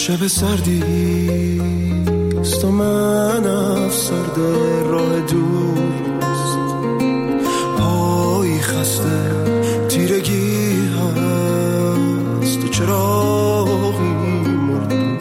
شب سردیست و من افسرده راه دوست، پایی خسته تیرگی هست و چراغی مرد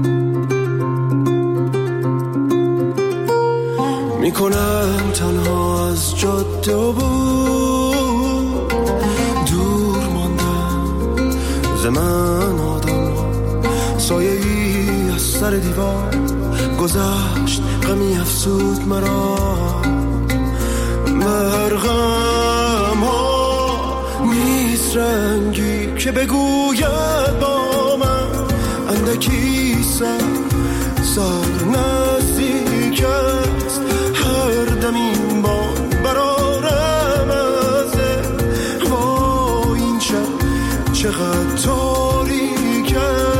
میکنم تنها از جاده و بود دور ماندم ز من آدم سایه ای از سر دیوار گذشت غمی افسود مرا مرغم ها نیست رنگی که بگوید با من اندکی سر نزدیک است هر دم این باد برارم ازه وای این شب چقدر تاریک است.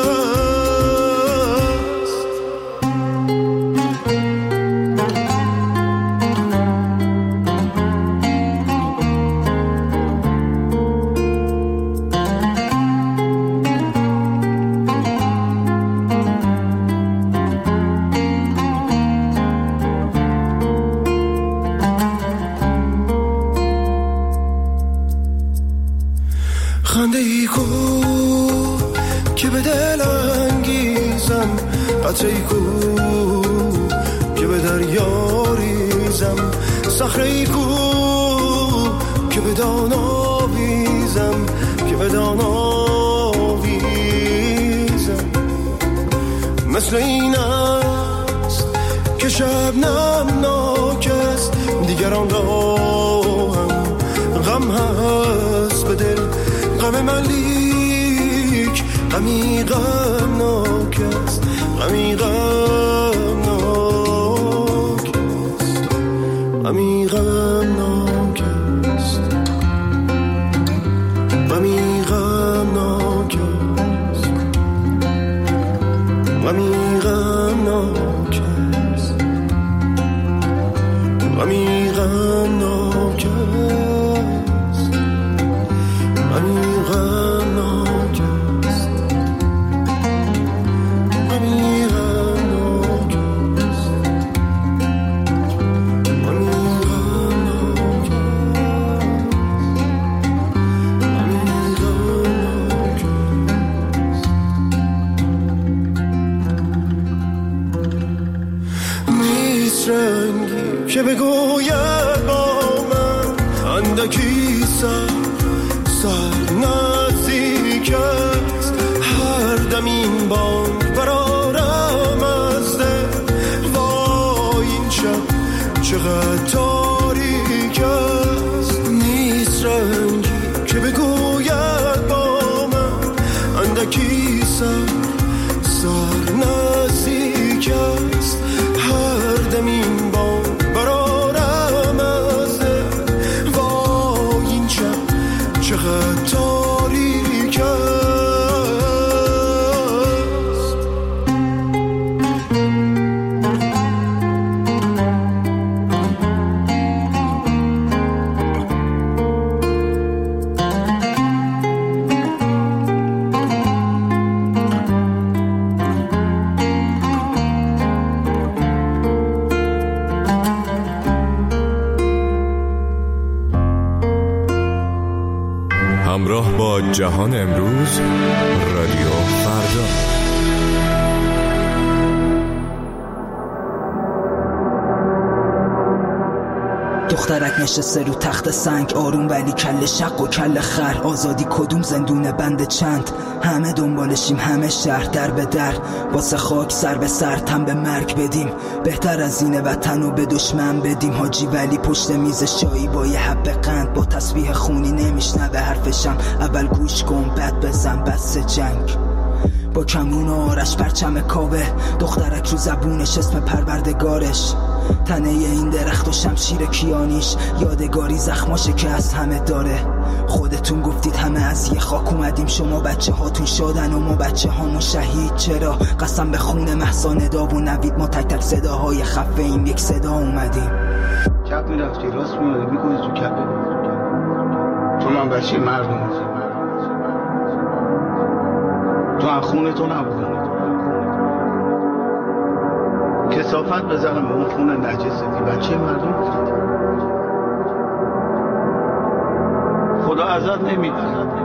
خنده ای کو که به دل انگیزم، قطره ای کو که به دریا ریزم، صخره ای کو که به دان آویزم، که به دان آویزم. مثل این است که شبنم ناک است، دیگران را هم غم هست به دل، غم من لیک غمی غمناک است، غمی غمناک است، غمی غمناک است، غمی غمناک است، غمی غمناک است، غمی غمناک است، غمی غمناک است، غمی غمناک است، غمی غمناک است. نیست رنگی که بگوید با من اندکی سر نزدیک است هر دم این بانگ برارم از دل وای این شب چقدر تاریک است. نیست رنگی که بگوید با من اندکی سر نزدیک است هر دم این بانگ برارم از دل وای این شب چقدر تاریک است. همراه با جهان امروز، رادیو فردا. دخترک نشسته رو تخت سنگ، آروم ولی کل شق و کل خر. آزادی کدوم زندونه بند چند، همه دنبالشیم همه شهر در به در. واسه خاک سر به سر تن به مرگ بدیم، بهتر از این وطن رو به دشمن بدیم. حاجی ولی پشت میز شایی با یه حب قند، با تسبیح خونی نمیشنوه حرفشم. اول گوش کن بعد بزن بس جنگ. با کمون و آرش پرچم کابه، دخترک رو زبونش اسم پروردگارش. تنه این درخت و شمشیر کیانیش، یادگاری زخماشه که از همه داره. خودتون گفتید همه از یه خاک اومدیم، شما بچه هاتون شادن و ما بچه هامون شهید. چرا؟ قسم به خون مهسا ندا و نوید، ما تک تک صداهای خفه این یک صدا اومدیم. چپ میرفتی راست میادی میکنی تو کپه، تو من بچه مردم، تو هم خونه تو نبودی. کثافت بزنم به اون خون نجستی، بچه مردم افتاده. خدا ازت نمیاد.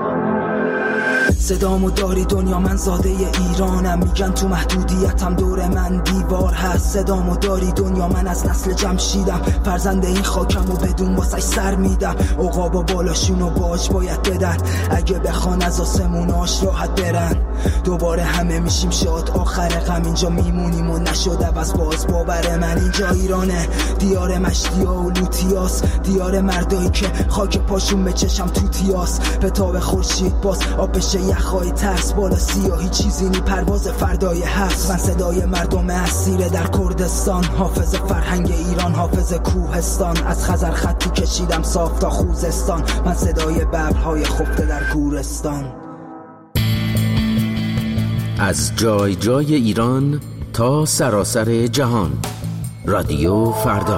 صدامو داری دنیا، من زاده ایرانم، میگن تو محدودیتم دور من دیوار هست. صدامو داری دنیا، من از نسل جمشیدم، فرزند این خاکم و بدون واسش سر میدم. عقابا بالاشونو باج باید بدن، اگه بخوان از آسموناش راحت برن. دوباره همه میشیم شاد، آخر غم اینجا میمونیم و نشده از باز باور من. اینجا ایرانه، دیار مشتیا و لوتیاس، دیار مردایی که خاک پاشون به چشم توتیاس. به تاب خورشید باز آب بشه یخهای ترس، بالا سیاهی چیزی نی پرواز فردای هست. من صدای مردم اسیر در کردستان، حافظ فرهنگ ایران، حافظ کوهستان. از خزر خطی کشیدم صاف تا خوزستان، من صدای ببرهای خفته در گورستان. از جای جای ایران تا سراسر جهان، رادیو فردا.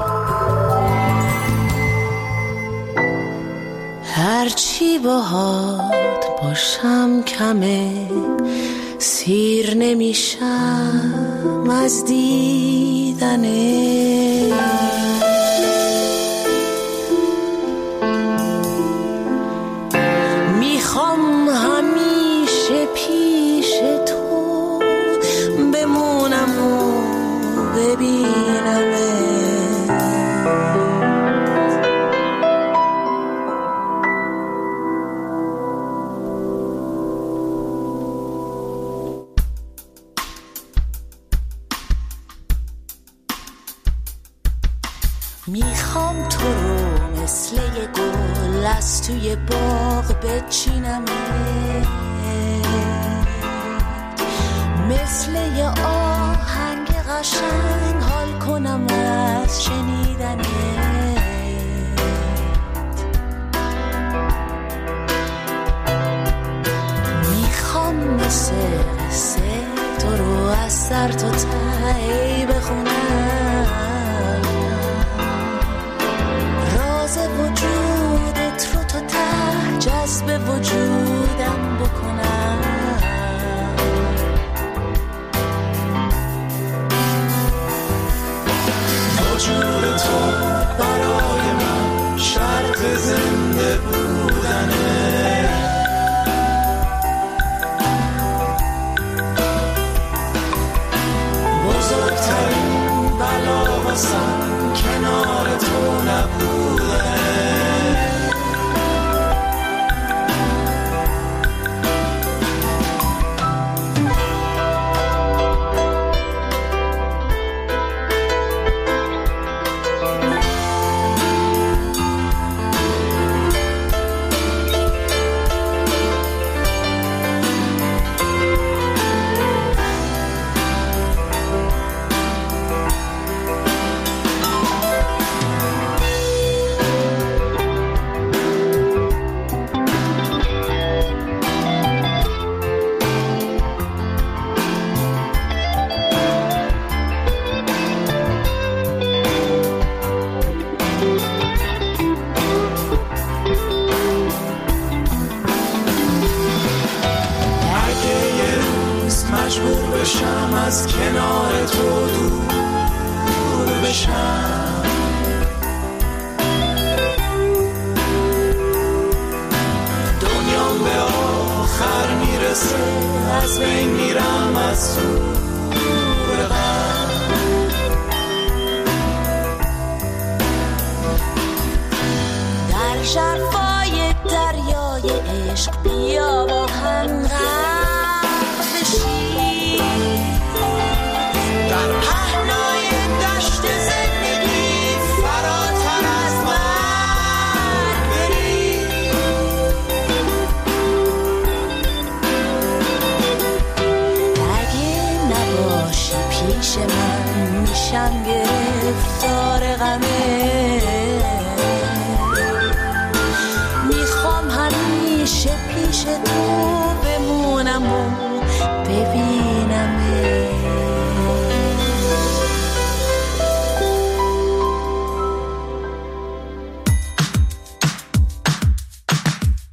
هرچی باهات باشم کمه، سیر نمیشم از دیدنه. میخوام همیشه پیش تو بمونم و ببینمه. میخوام تو رو مثل یه گل از توی باغ بچینمه، مثل یه آهنگ قشنگ حال کنم از شنیدنه. میخوام مثل قصه تو رو از سر تا ته بخونم، وجودت رو تا ته جذب وجودم بکنم. وجود تو برای من شرط زنده بودنه. بزرگترین بلا واسم کنار تو نبوده. از کنار تو دور بشم، دنیام به آخر میرسه، از بین میرم از دور غم. در شرفای دریای عشق بیا با هم غرق بشی، در پهنای دشت زندگی فراتر از من بری. اگه نباشی پیش من میشم گرفتار غمه، میخوام همیشه پیش تو بمونم و ببینمه.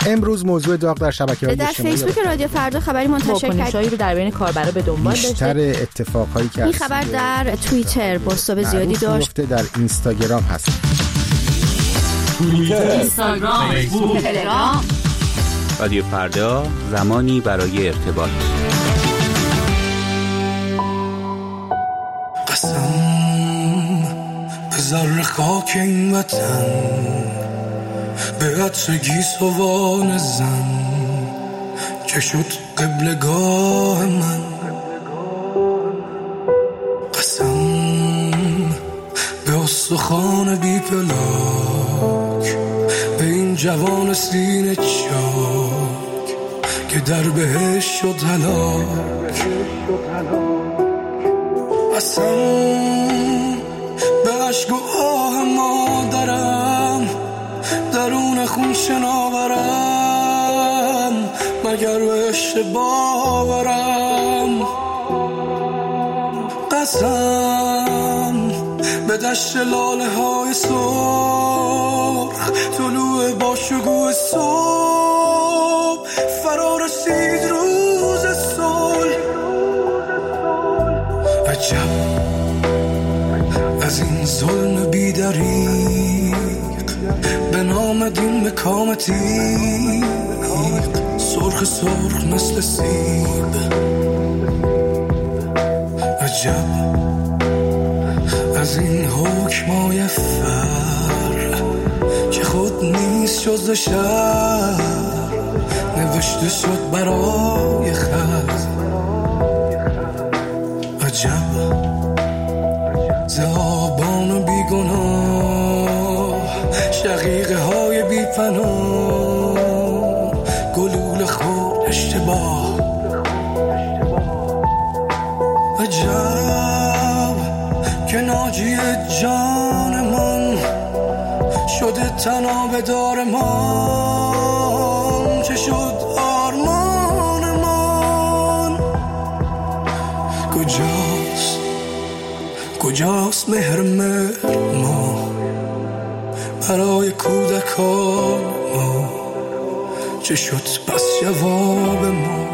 امروز موضوع داغ در شبکه‌های اجتماعی در فیسبوک رادیو فردا خبری منتشر واکنش‌هایی رو در بین کاربرا به دنبال داشته. بیشتر اتفاقایی که این خبر در توییتر بازتاب زیادی داشت. در اینستاگرام هست. توییتر، اینستاگرام، فیسبوک، تلگرام. رادیو فردا، زمانی برای ارتباط. قسم به ذره خاک این وطن، به عطر گیسوان زن که شد قبلگاه من. قسم به استخوان بی پلاک، به این جوان سینه چاک که در بهش شد هلاک. قسم به عشق و آه مادرم، درون خون شناورم، مگر به عشق باورم. قسم به دشت لاله های سرخ، طلوع با شکوه صبح، فرا رسید روز صلح. عجب از این ظلم بی‌دریغ، به نام دین به کام تیغ، سرخ سرخ مثل سیب. عجب از این حکمای فر که خود نیست جز شر، نوشته شد برای خط. عجب ز آبان بیگناه، شقیقه های بی پناه، گلوله خود اشتباه. عجب که ناجی جان من شده تنابدار من، چه شد آرمان من. کجاست مهر ما برای کودکان ما، چه شد پس جواب ما.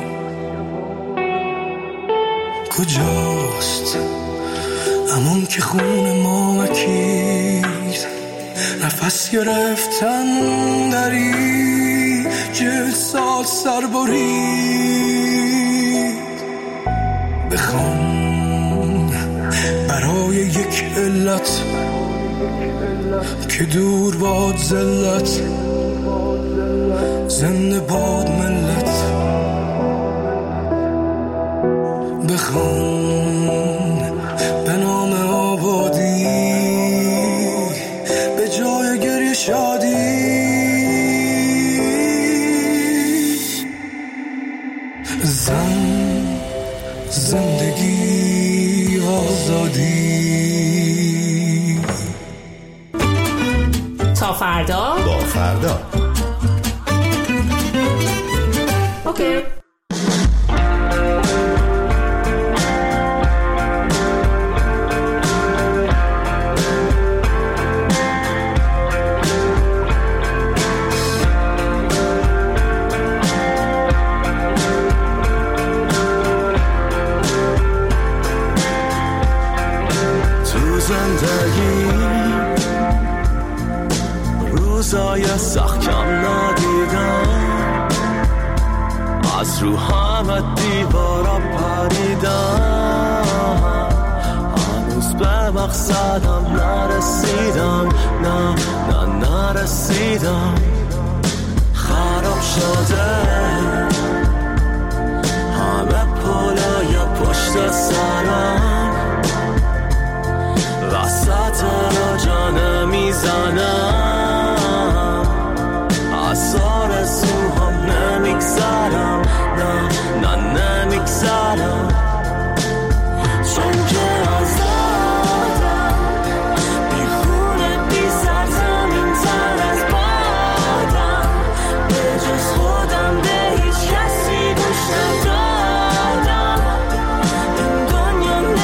کجاست همون که خون ما مکید، نفس گرفتن دری جل سال سر برید. بخوان برای یک علت که دور باد ذلت، زنده باد ملت. بخوان به نام آبادی، به جای گریه شادی. زندگی آزادی. تا فردا با فردا. اوکی. روزای سخت کم ندیدم، از رو همه دیوارا پریدم، هنوز به مقصدم نرسیدم، نه نرسیدم. خراب شده همه پلای پشت سرم، وسط را جانه میزنم، از آرزوهام نمیگذرم، نه نمیگذرم. چون که آزادم، بی خونه بی سرزمین تر از بادم، به جز خودم به هیچ کسی گوش ندادم. این دنیا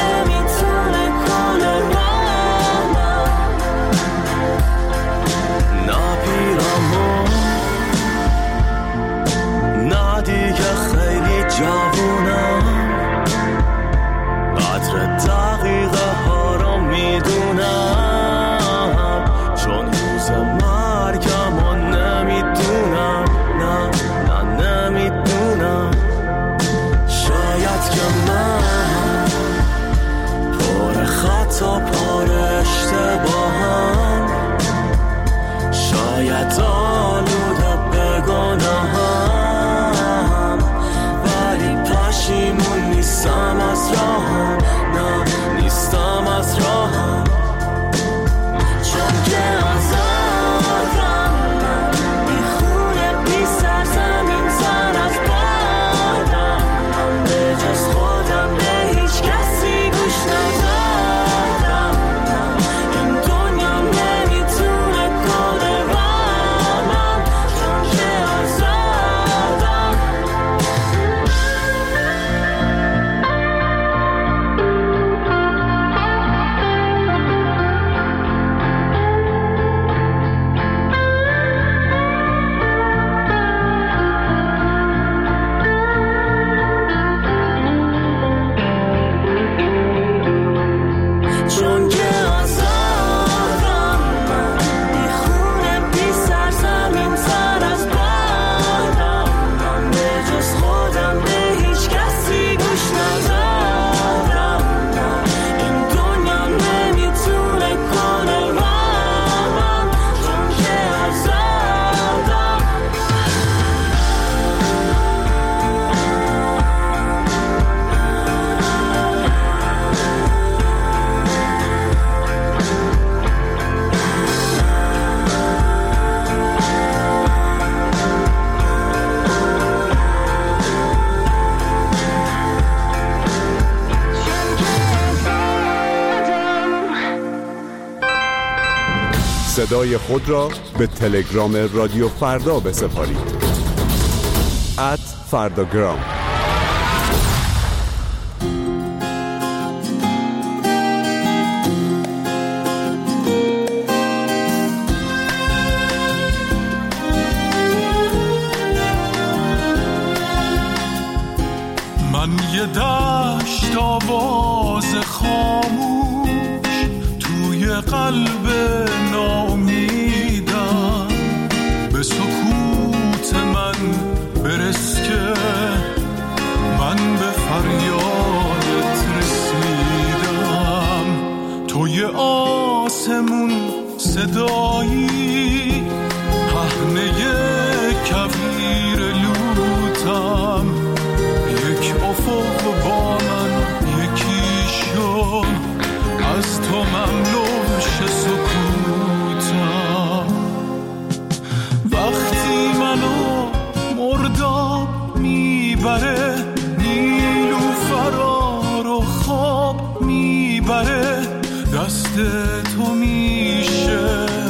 صدای خود را به تلگرام رادیو فردا بسپارید. @فرداگرام. من یه دشت آواز خاموش توی قلب ناامیدم، به سکوت من برس که من به فریادت رسیدم. توی آسمون صدایی، پهنه کویر لوتم، یک افق با من یکی شد، از تو مملوش سکوتم. وقتی منو مرداب میبره، نیلوفرا رو خواب میبره، دست تو میشه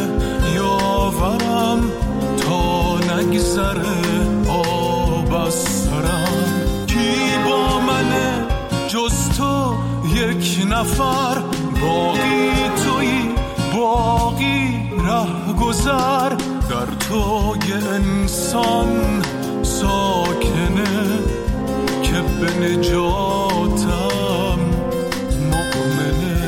یاورم تا نگذره آب از سرم. کی با منه جز تو یک نفر، باقی تویی باقی ره گذر، در تو یه انسان ساکنه که به نجاتم مؤمنه.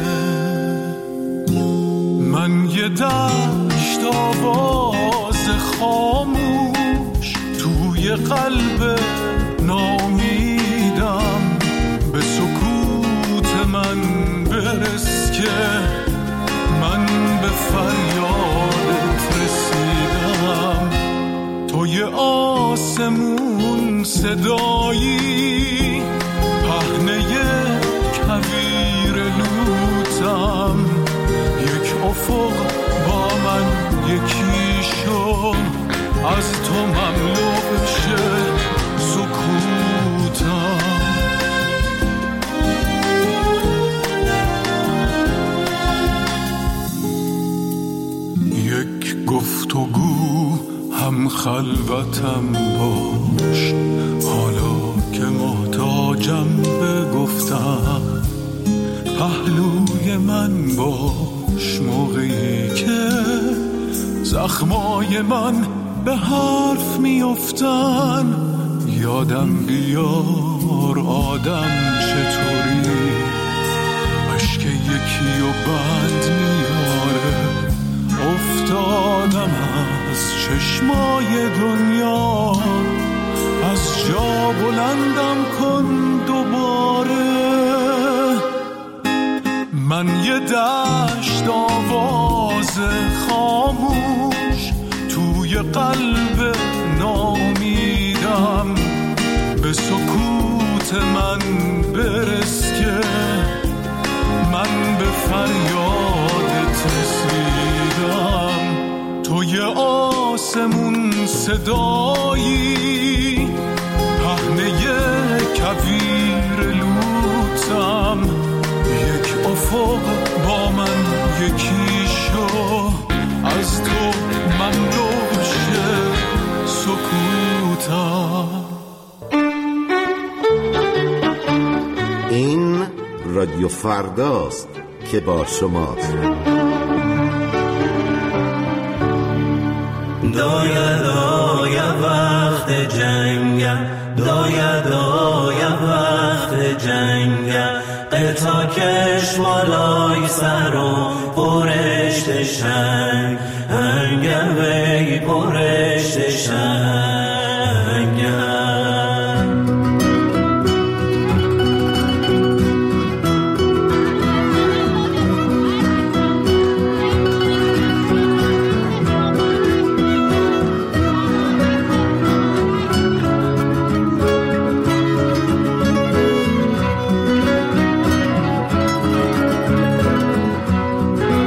من یه دشت آواز خاموش توی قلب ناامیدم، به سکوت من برس که من به فریادت رسیدم. توی آسمون صدایی، پهنه کویر لوتم، یک افق با من یکی شد، از تو مملو شه سکوتم. یک گفتگو هم خلوتم باش، حالا که محتاجم به گفتم، پهلوی من باش موقعی که زخمای من به حرف میافتن. یادم بیار آدم چطوری، عشق یکی و بند میاره. افتادم از چشمای دنیا، از جا بلندم کن دوباره. من یه دشت آواز خاموش توی قلب ناامیدم، به سکوت من برس که من به فریادت رسیدم. توی آسمون صدایی، پهنه کویر لوتم، یک افق با من یکی شو، از تو مملوش سکوتم. این رادیو فرداست که با شماست. دایه وقت جنگم، دایه وقت جنگم، قطع کش مالای سر و پرشت شنگ، هنگم وی پرشت شنگم.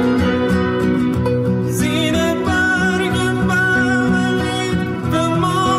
زین برگ بغلی به ما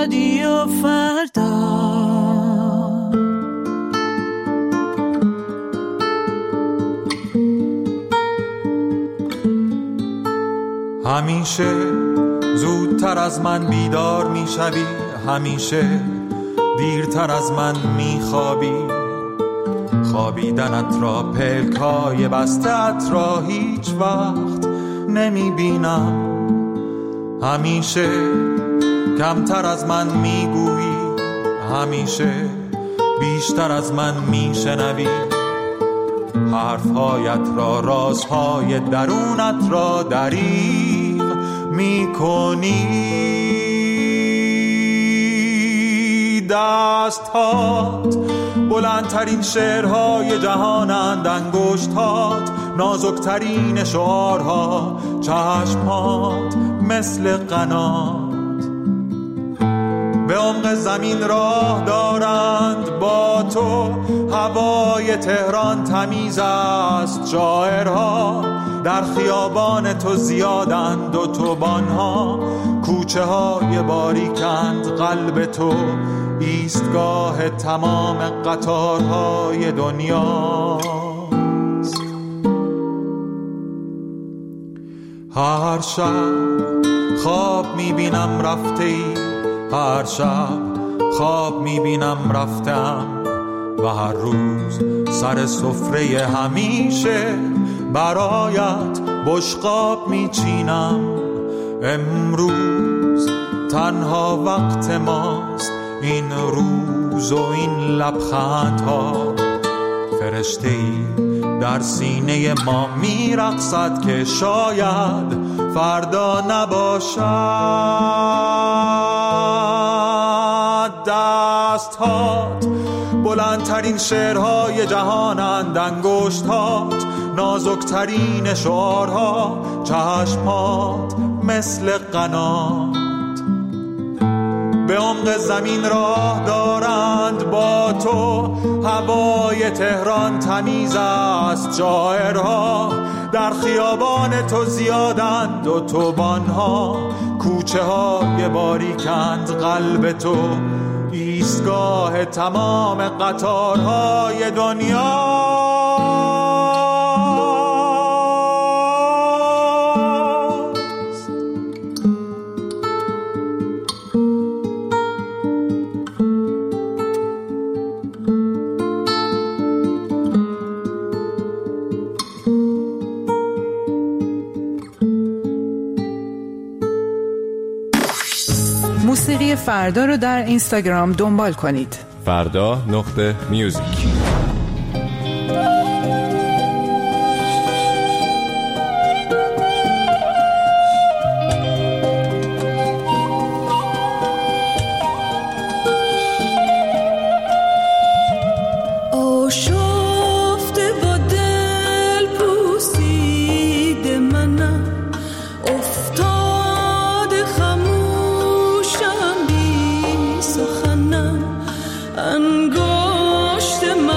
رادیو فردا. همیشه زودتر از من بیدار میشوی، همیشه دیرتر از من میخوابی. خوابیدنت را پلکای بستت را هیچ وقت نمیبینم. همیشه کمتر از من میگویی، همیشه بیشتر از من میشنوی. حرفهایت را، رازهای درونت را دریغ میکنی. دستهات بلندترین شعرهای جهانند، انگشتات نازکترین شعارها، چشمهات مثل قنات به عمق زمین راه دارند. با تو هوای تهران تمیز است، شاعرها در خیابان تو زیادند. اتوبان‌ها کوچه های باریکند، قلب تو ایستگاه تمام قطارهای دنیاست. هر شب خواب میبینم رفته ای، هر شب خواب میبینم رفتم، و هر روز سر سفره همیشه برایت بشقاب میچینم. امروز تنها وقت ماست، این روز و این لبخندها. فرشته‌ای در سینه ما میرقصد که شاید فردا نباشد. دستهات بلندترین شعرهای جهانند، انگشتات نازکترین شعارها، چشمات مثل قنات به عمق زمین راه دارند. با تو هوای تهران تمیز است، شاعرها در خیابان تو زیادند. اتوبان‌ها کوچه های باریکند، قلب تو ایستگاه تمام قطارهای دنیا. موسیقی فردا رو در اینستاگرام دنبال کنید. فردا.music. انگشت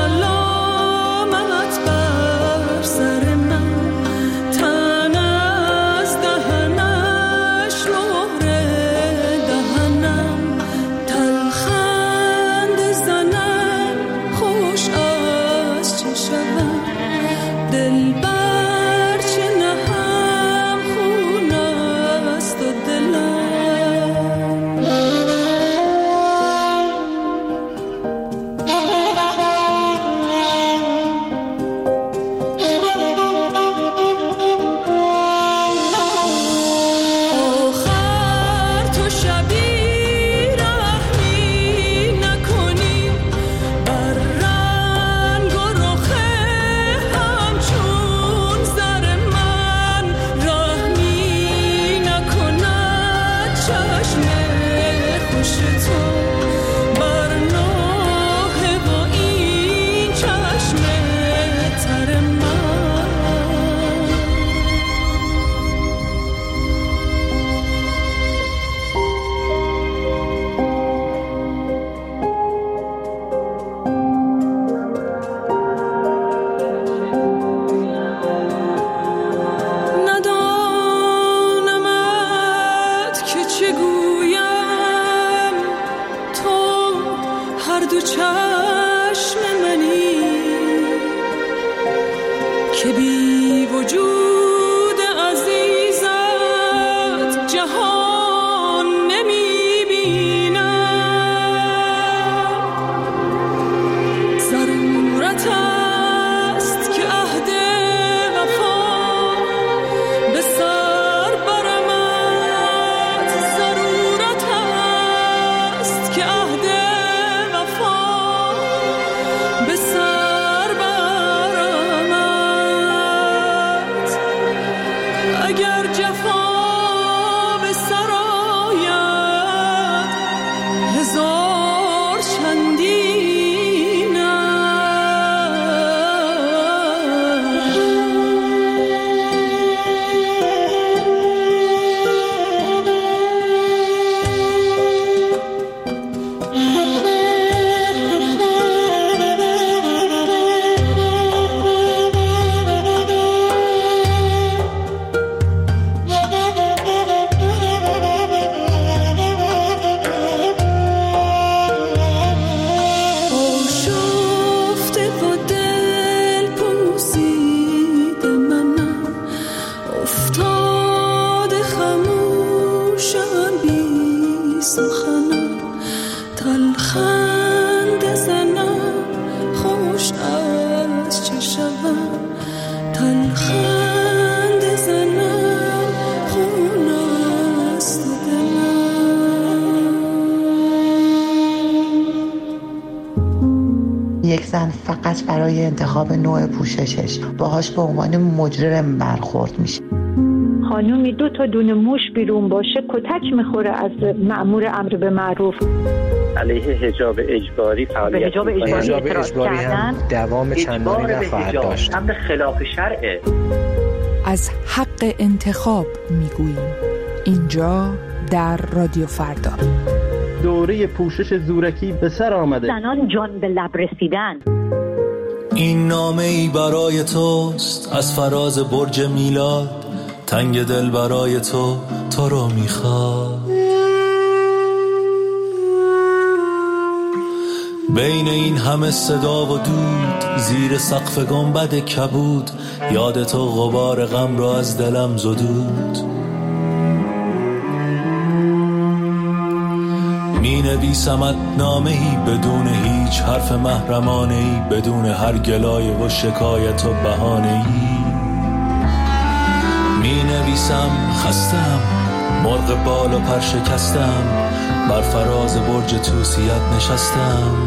چشم منی که بی وجود عزیزت جهان نمی بینم. ضرورت است که عهد وفا به سر برمد. ضرورت است که عهد وفا به سر برمد. اگر جفا به سر آید هزار چندین آشفته و دل پوسیده منم، افتاده خموشم بی سخنم. تلخند زنم خوش از چشمم، تلخند زنم خون است و یک زن فقط برای انتخاب نوع پوششش باهاش به عنوان مجرم برخورد میشه. خانومی 2 تا دونه موش بیرون باشه کتک میخوره از مأمور امر به معروف. علیه حجاب اجباری فعالیت حجاب اجباری هم دوام چندانی نخواهد داشت. امر خلاف شرعه. از حق انتخاب میگوییم اینجا در رادیو فردا. دوره پوشش زورکی به سر آمده. زنان جان به لب رسیدن. این نامه ای برای توست از فراز برج میلاد، تنگ دل برای تو رو میخواد. بین این همه صدا و دود، زیر سقف گنبد کبود، یاد تو غبار غم را از دلم زدود. می نویسمت نامه‌ای بدون هیچ حرف محرمانه‌ای، بدون هر گلایه و شکایت و بهانه‌ای. می نویسم خستم، مرغ بال و پر شکستم، بر فراز برج توسیت نشستم.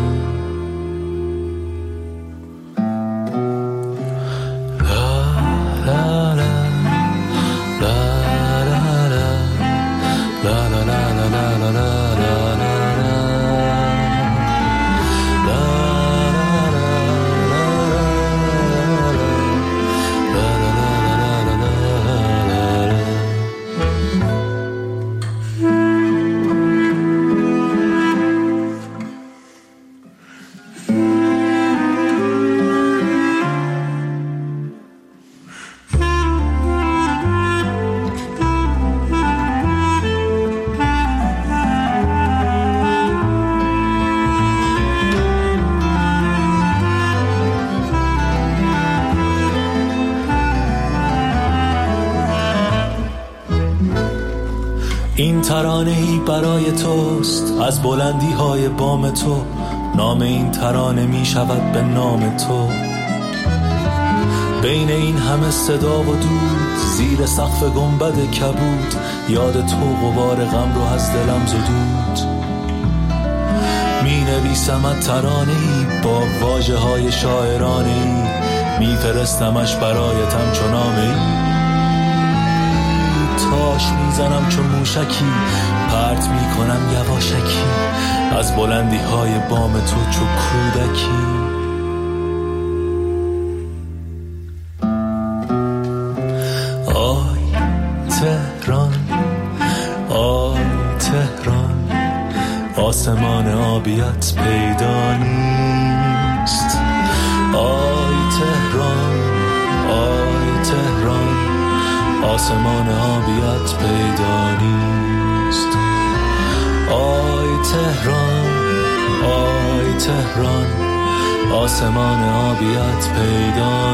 این ترانه‌ای برای توست از بلندی‌های بام تو، نام این ترانه می شود به نام تو. بین این همه صدا و دود، زیر سقف گنبد کبود، یاد تو غبار غم رو از دلم زدود. می نویسمت ترانه‌ای با واژه‌های شاعرانه‌ای، می فرستمش برایتم چو نامه‌ای. تاش میزنم چون موشکی، پرت میکنم یواشکی، از بلندی های بام تو چو کودکی. آی تهران، آی تهران، آسمان آبیت پیدا نیست. آی تهران، آی تهران، آسمان آبیت پیدا نیست. آی تهران، آی تهران آسمان آبیت پیدا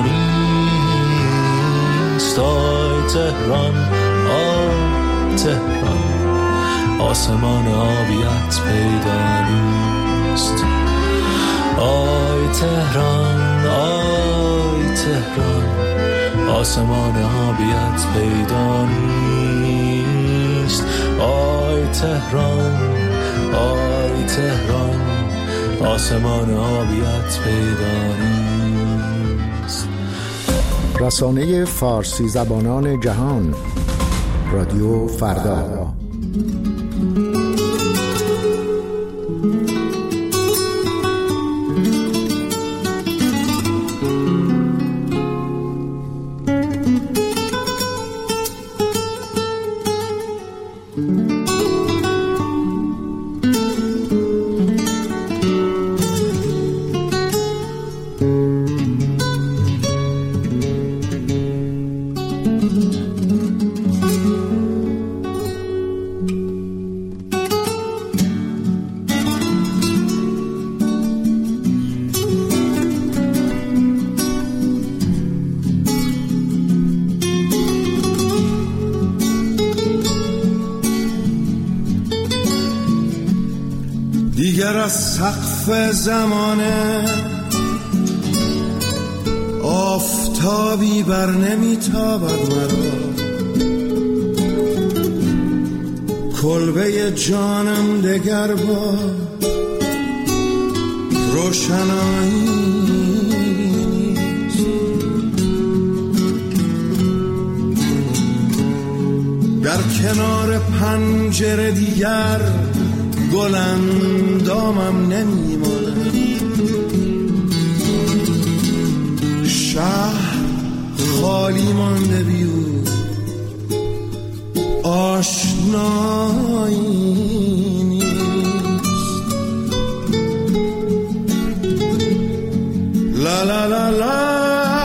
نیست. آی تهران، آی تهران آسمان آبیت پیدا نیست. آی تهران، آی تهران آسمان آبیت پیدا نیست. آی تهران، آی تهران آسمان آبیت پیدا نیست. رسانه فارسی زبانان جهان، رادیو فردا. دیگر از سقف زمانه آفتابی بر نمیتابد مرا، کلبه جانم دگر با روشنایی نیست. در کنار پنجره دیگر گل اندامم نمیماند. شهر خالی مانده بیو آشنایی نیست. لا لا لا لا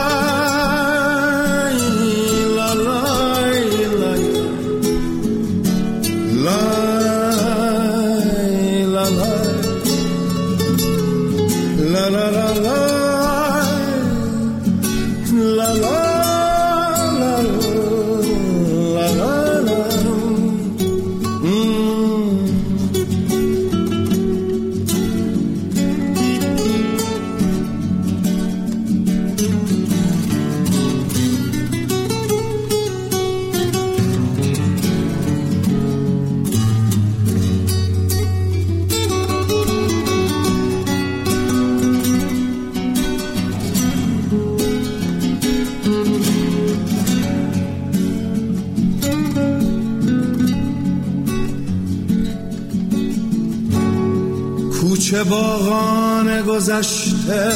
کوچه باغان گذشته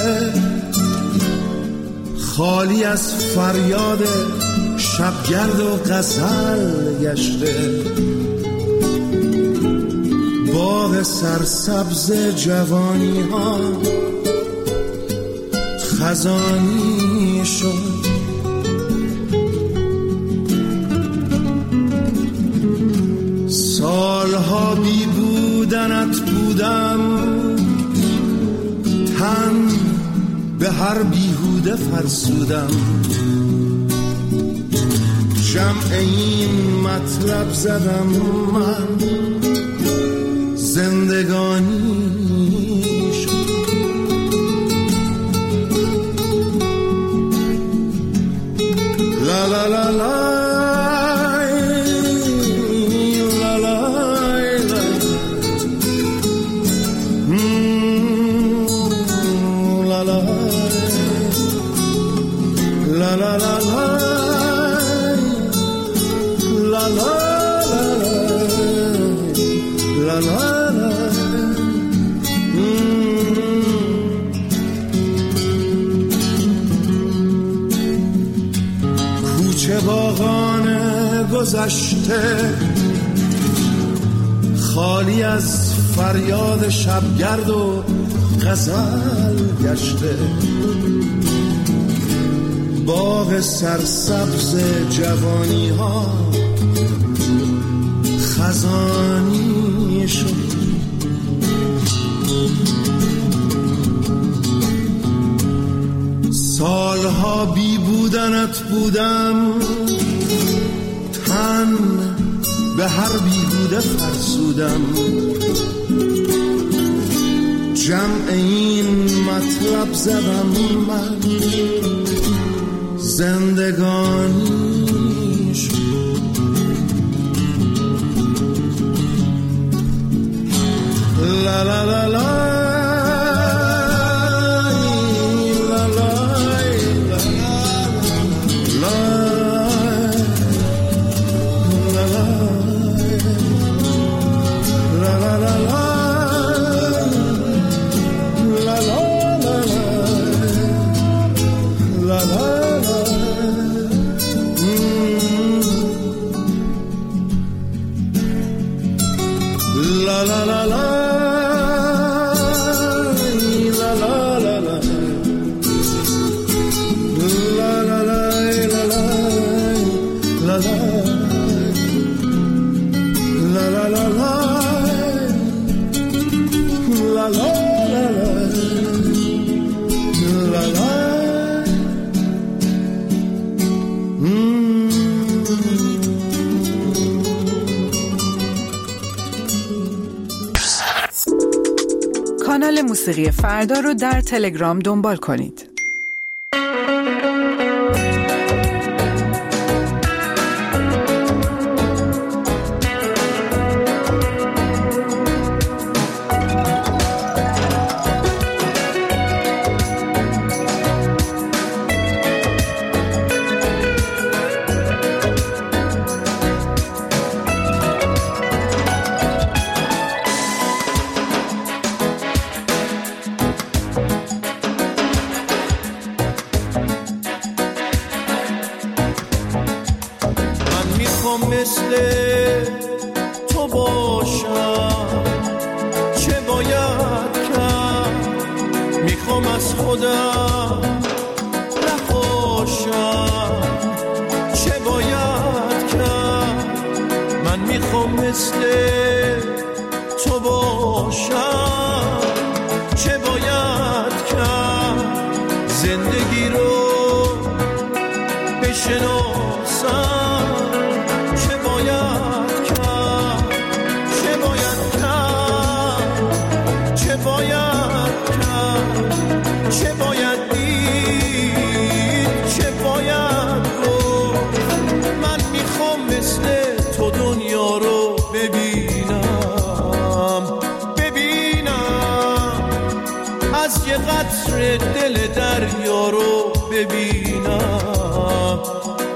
خالی از فریاد شبگرد و غزل گشته. باغ سرسبز جوانی ها خزانی شد. سالها بی بودنت بودم، تن به هر بیهوده فرسودم. جمع این مطلب زدم من، زندگانی شد. لا لا لا لا کوچه باغان گذشته خالی از فریاد شبگرد و غزل گشته. باغ سرسبز جوانی ها خزانی شد. سالها بی بودنت بودم، تن به هر بیهوده فرسودم. جمع این مطلب زدم من، زندگانیش لا لا لا لا کانال موسیقی فردا رو در تلگرام دنبال کنید. مثل تو باشم، چه باید کرد؟ میخوام از خودم نخواشم، چه باید کرد؟ من میخوام مثل تو باشم، چه باید کرد؟ زندگی رو بشناسم، دل دریا رو ببینم،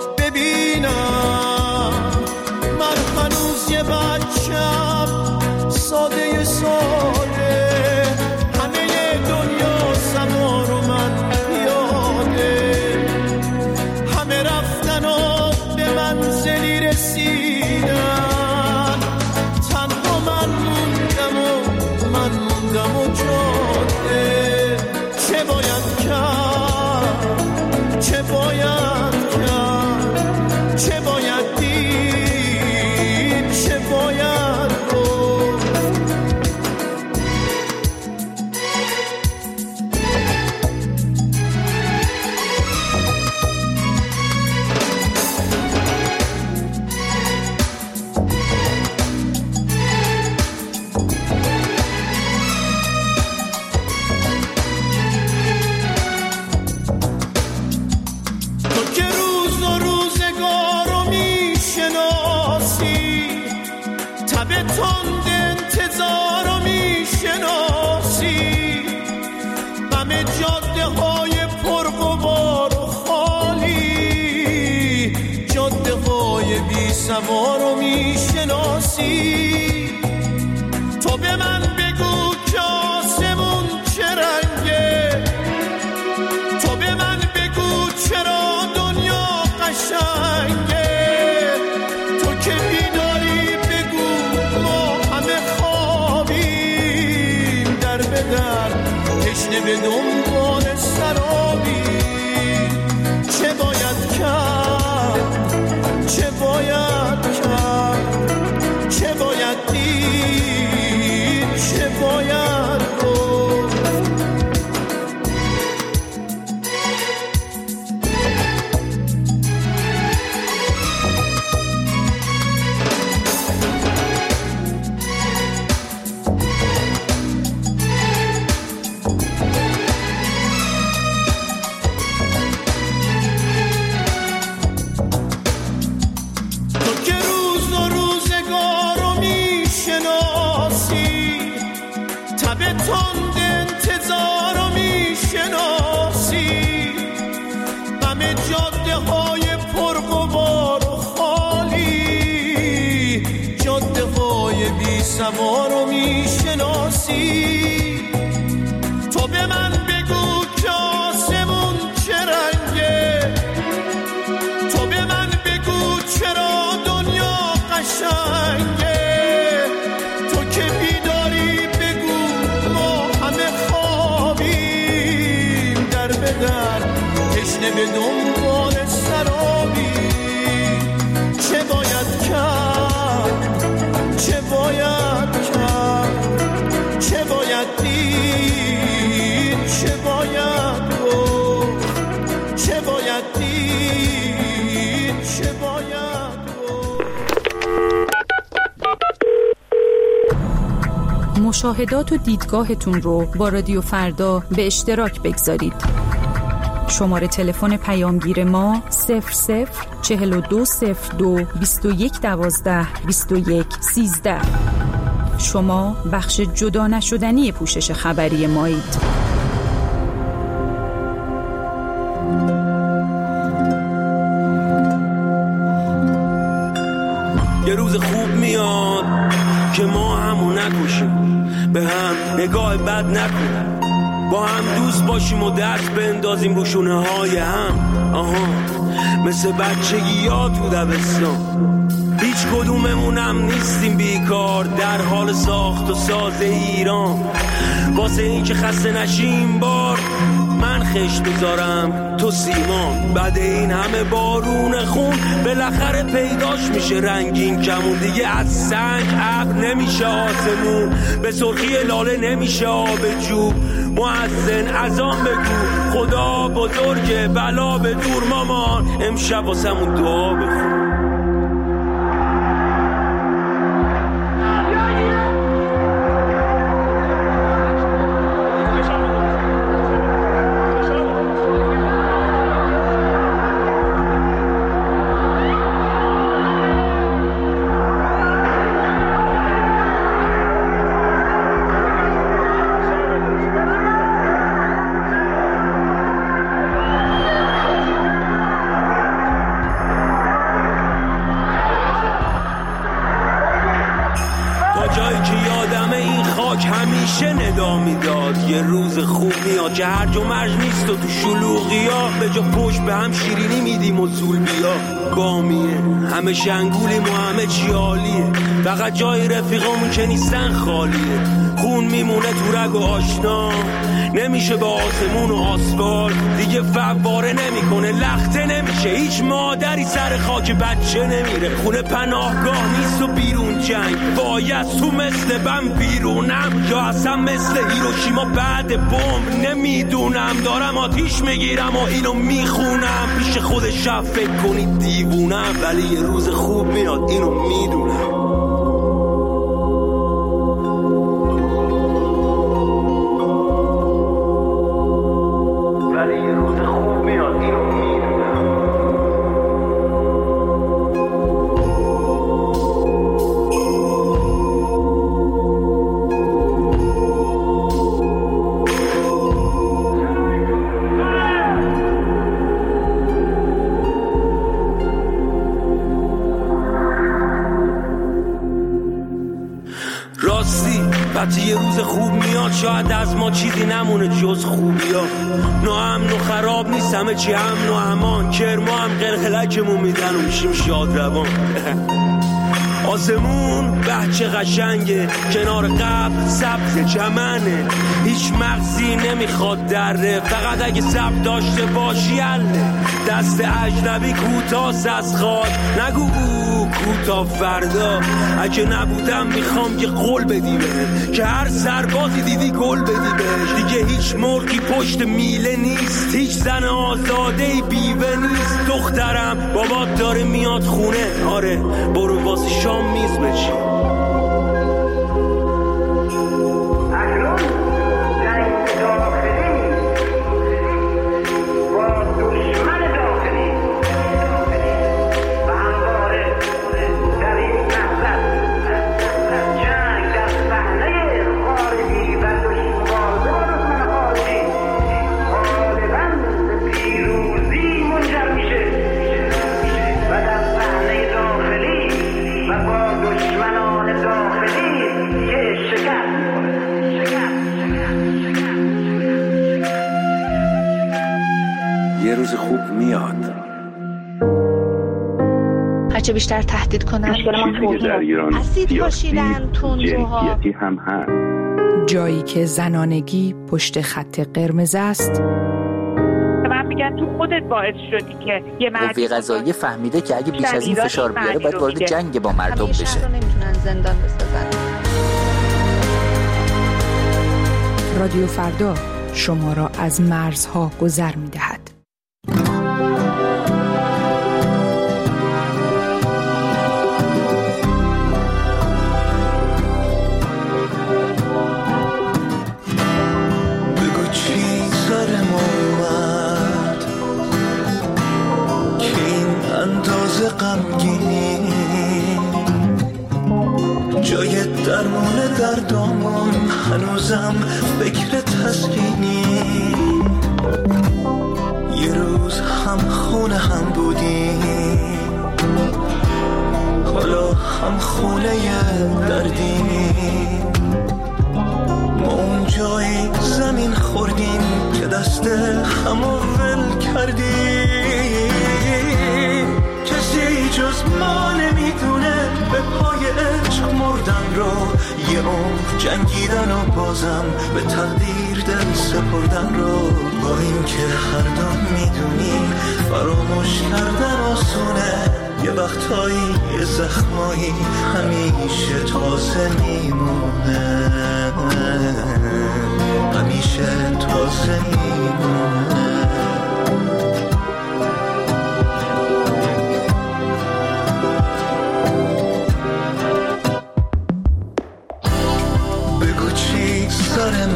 من هنوز یه بچم ساده ساده، همه دنیا سما رو من پیاده، همه رفتن و به منزلی رسیدن، تنها من موندم و جاده. چه باید کرد؟ چه باید کرد؟ چه باید دید؟ چه باید گفت؟ سوارو میشناسی، تو به من بگو که آسمون چه رنگه، تو به من بگو چرا دنیا قشنگه، تو که بیداری بگو ما همه خوابیم، در به در تشنه به دنبال سرابی. چه باید کرد؟ چه باید کرد؟ چه باید دید؟ چه باید گفت؟ سما رو میشناسی. تو به من بگو که آسمون چه رنگه، تو به من بگو چرا دنیا قشنگه. تو که بیداری بگو ما همه خوابیم، در به در تشنه به دنبال سرابی. چه باید کرد، چه باید کرد، چه باید دید، چه باید گفت، چه باید دید، چه باید گفت. مشاهدات و دیدگاهتون رو با رادیو فردا به اشتراک بگذارید. شماره تلفن پیامگیر ما 004202 2112 2113. شما بخش جدا نشدنی پوشش خبری مایید. یه روز خوب میاد که ما همو نکشیم، به هم نگاه بد نکنیم، با هم دوست باشیم و دست بندازیم رو شونه های هم. مثل بچگی ها تو دبستان، هیچ کدوممونم نیستیم بیکار، در حال ساخت و ساز ایران. واسه این که خسته نشیم بار من خشت بذارم تو سیمان. بعد این همه بارون خون بالاخره پیداش میشه رنگین کمون. دیگه از سنگ ابر نمیشه آسمون، به سرخی لاله نمیشه آب جوب. مؤذن اذان بگو خدا بزرگه، بلا به دور مامان، امشب واسمون دعا بخون. یه روز خوب میاد که هرج و مرج نیست و تو شلوغی ها به جا پشت به هم شیرینی میدیم و زول بیا. بامیه همه شنگولیم و همه چی عالیه، فقط جای رفیقامون که نیستن خالیه. خون میمونه تو رگ و آشنا، نمیشه با آسمون و آسفال دیگه فواره نمیکنه، لخته نمیشه. هیچ مادری سر خاک بچه نمیره، خونه پناهگاه نیست و بیرون جنگ. باید تو مثل بم بیرونم یا اصلا مثل هیروشیما بعد بمب، نمیدونم. دارم آتیش میگیرم و اینو میخونم، پیش خود شب فکر کنید دیوونم، ولی یه روز خوب میاد اینو میدونم. وقتی یه روز خوب میاد شاید از ما چیزی نمونه جز خوبی ها. ناامن و خراب نیست، همه چی امن و امان. کرما هم قلقلکمون میدن و میشیم شاد روان. آسمون بچه قشنگه، کنار قبل سبز چمنه، هیچ مغزی نمیخواد دره، فقط اگه سب داشته باشی اله. دست اجنبی کوتاست از خواد، نگو کوتا فردا. اگه نبودم میخوام که قول بدی بهم، که هر سربازی دیدی گل بدی بهش. دیگه هیچ مرغی پشت میله نیست، هیچ زن آزادهی بیوه نیست. دخترم بابات داره میاد خونه، آره برو واسه شام میز بچین. روز خوب میاد. هرچه بیشتر تهدید کنن چیزی که در ایران اسید پاشیدن، تندروها هم هست. جایی که زنانگی پشت خط قرمز است. من میگن تو خودت باعث شدی که یه قوه قضاییه فهمیده که اگه بیش از این فشار بیاره باید وارد جنگ با مردم بشه. همیشه نمیتونن زندان بسازن. رادیو فردا شما را از مرزها گذر می‌دهد. غمگینی جای درمان دردامون هنوزم فکر تسکینی. یه روز هم خونه هم بودیم، حالا هم خونه دردیم. ما اون جای زمین خوردیم که دست همو ول کردیم. کسی جز ما نمیدونه به پای عشق مردن رو، یه عمر جنگیدن و بازم به تقدیر دل سپردن رو. با این که هر دو میدونیم فراموش کردن آسونه، یه وقتایی یه زخمایی همیشه تازه میمونه، همیشه تازه میمونه. سر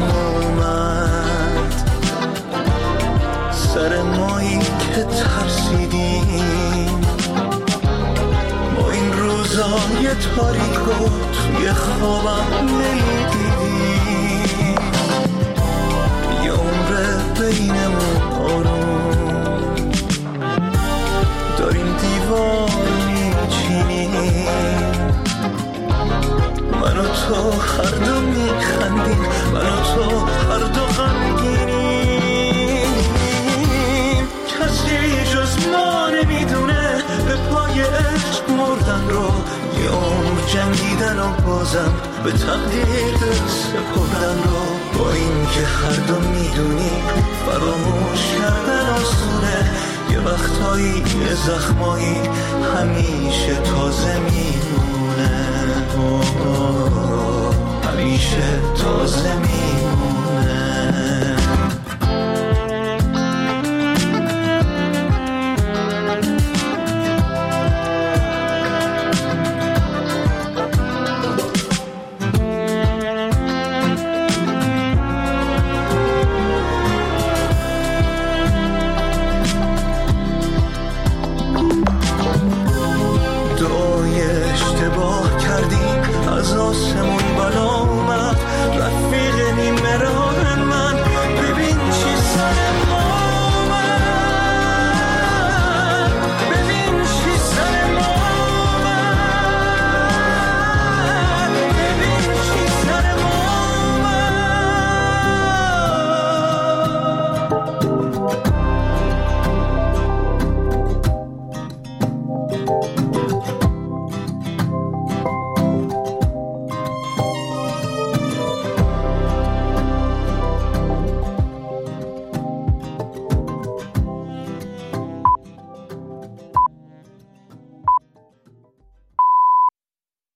مایی که ترسیدیم، ما این روزای تاریکو توی خوابم نمیدیدیم. یه عمر بینمون آروم داریم دیوار میچینیم، من و تو هر دو میخندیم، من و تو هر دو غمگینیم. کسی جز ما نمیدونه به پای عشق مردن رو، یه عمر جنگیدن و بازم به تقدیر سپردن رو. با این که هر دو میدونیم فراموش کردن آسونه، یه وقتایی یه زخمایی همیشه تازه میمونه.